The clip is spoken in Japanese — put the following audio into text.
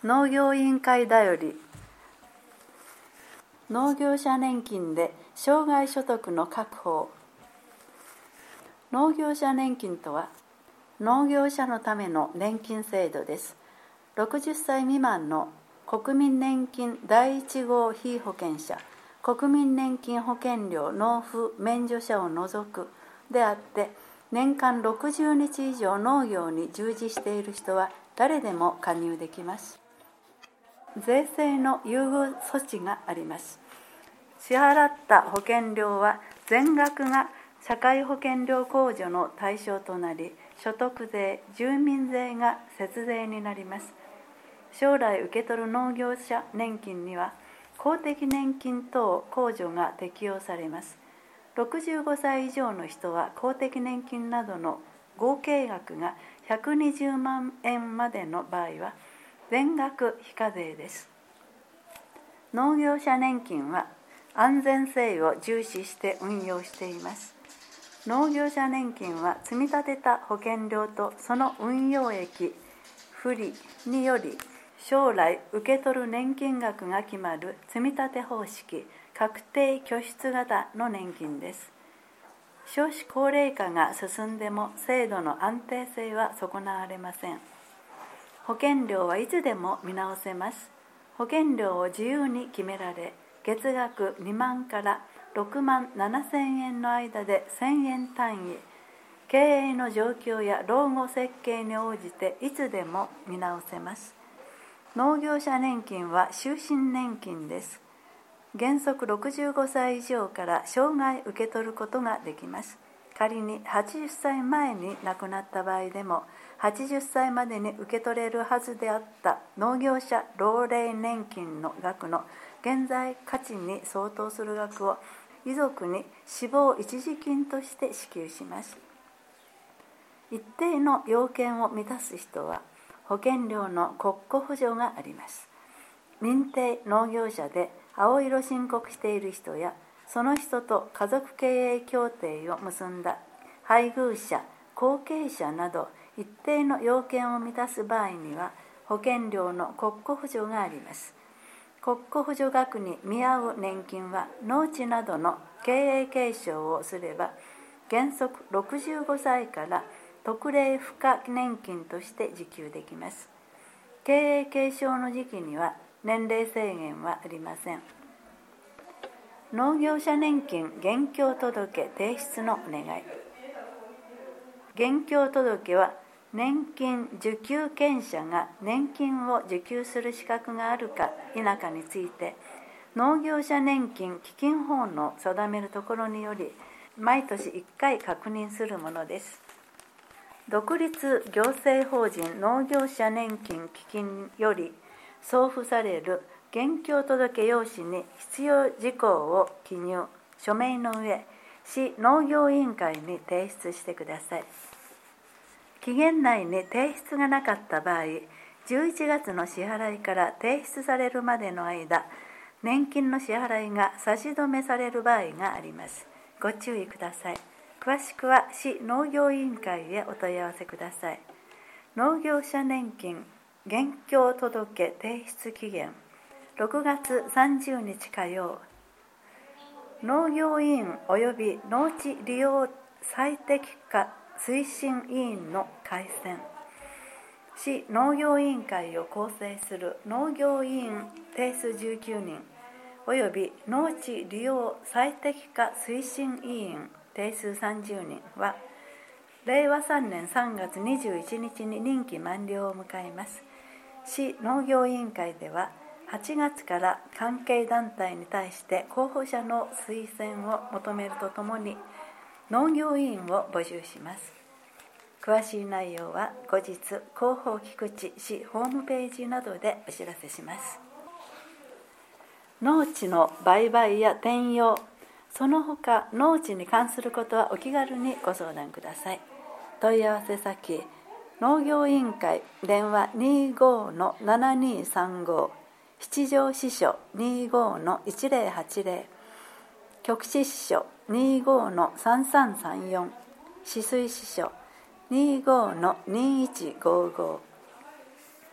農業委員会だより農業者年金で生涯所得の確保。農業者年金とは農業者のための年金制度です。60歳未満の国民年金第1号被保険者、国民年金保険料納付免除者を除くであって、年間60日以上農業に従事している人は誰でも加入できます。税制の優遇措置があります。支払った保険料は全額が社会保険料控除の対象となり、所得税、住民税が節税になります。将来受け取る農業者年金には公的年金等控除が適用されます。65歳以上の人は公的年金などの合計額が120万円までの場合は全額非課税です。農業者年金は安全性を重視して運用しています。農業者年金は積み立てた保険料とその運用益、不利により将来受け取る年金額が決まる積み立て方式、確定拠出型の年金です。少子高齢化が進んでも制度の安定性は損なわれません。保険料はいつでも見直せます。保険料を自由に決められ、月額2万から6万7千円の間で1000円単位、経営の状況や老後設計に応じていつでも見直せます。農業者年金は終身年金です。原則65歳以上から生涯受け取ることができます。仮に80歳前に亡くなった場合でも、80歳までに受け取れるはずであった農業者老齢年金の額の現在価値に相当する額を遺族に死亡一時金として支給します。一定の要件を満たす人は保険料の国庫補助があります。認定農業者で青色申告している人や、その人と家族経営協定を結んだ配偶者、後継者など一定の要件を満たす場合には保険料の国庫補助があります。国庫補助額に見合う年金は農地などの経営継承をすれば原則65歳から特例賦課年金として受給できます。経営継承の時期には年齢制限はありません。農業者年金現況届提出のお願い。現況届は年金受給権者が年金を受給する資格があるか否かについて、農業者年金基金法の定めるところにより毎年1回確認するものです。独立行政法人農業者年金基金より送付される現況届用紙に必要事項を記入、署名の上、市農業委員会に提出してください。期限内に提出がなかった場合、11月の支払いから提出されるまでの間、年金の支払いが差し止めされる場合があります。ご注意ください。詳しくは市農業委員会へお問い合わせください。農業者年金現況届提出期限6月30日火曜。農業委員及び農地利用最適化推進委員の改選。市農業委員会を構成する農業委員定数19人及び農地利用最適化推進委員定数30人は令和3年3月21日に任期満了を迎えます。市農業委員会では8月から関係団体に対して候補者の推薦を求めるとともに農業委員を募集します。詳しい内容は後日広報菊池市ホームページなどでお知らせします。農地の売買や転用、その他農地に関することはお気軽にご相談ください。問い合わせ先、農業委員会電話 25-7235 七条支所 25-1080 局支支所 25-3334 止水支所 25-2155